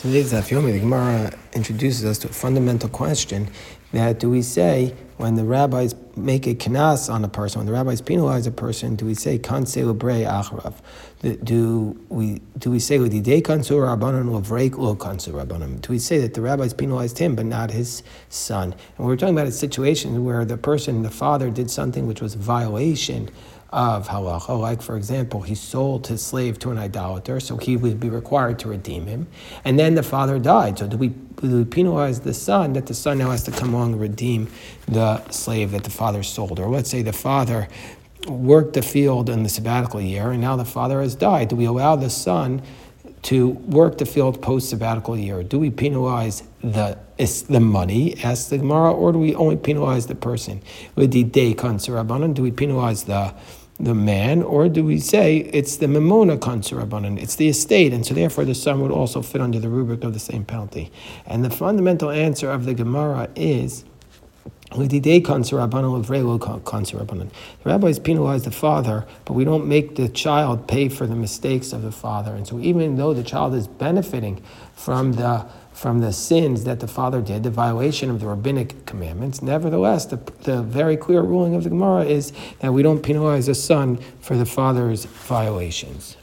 Today's Daf Yomi, the Gemara introduces us to a fundamental question that do we say when the rabbis make a kanas on a person, when the rabbis penalize a person, do we say kansei lebrei achrav? Do we say l'didei kansur rabbanon l'vrek lo kansur rabbanon? Do we say that the rabbis penalized him but not his son? And we're talking about a situation where the father did something which was a violation of halacha, like for example, he sold his slave to an idolater, so he would be required to redeem him, and then the father died. So do we penalize the son, that the son now has to come along and redeem the slave that the father sold? Or let's say the father worked the field in the sabbatical year, and now the father has died. Do we allow the son to work the field post-sabbatical year? Do we penalize the money, asks the Gemara, or do we only penalize the person? Do we penalize the man, or do we say it's the memona kansurabanan, it's the estate, and so therefore the son would also fit under the rubric of the same penalty? And the fundamental answer of the Gemara is the rabbis penalize the father, but we don't make the child pay for the mistakes of the father. And so even though the child is benefiting from the sins that the father did, the violation of the rabbinic commandments, nevertheless, the very clear ruling of the Gemara is that we don't penalize the son for the father's violations.